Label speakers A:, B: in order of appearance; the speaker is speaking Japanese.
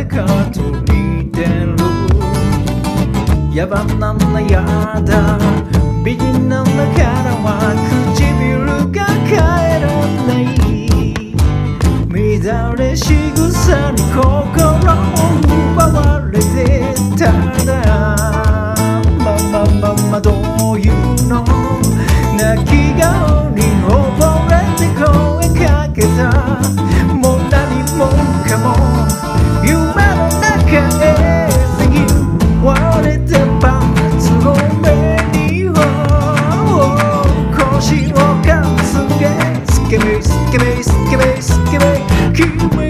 A: 誰かと似てる。野蛮なんだやだ、美人なんだからは唇が変えられない。乱れ仕草に心を奪われてたら、どういうの、泣き顔に溺れて声かけた。もう何もかも夢の中へ割れてパンツの目に腰をかすげスケベスケベスケベスケベ君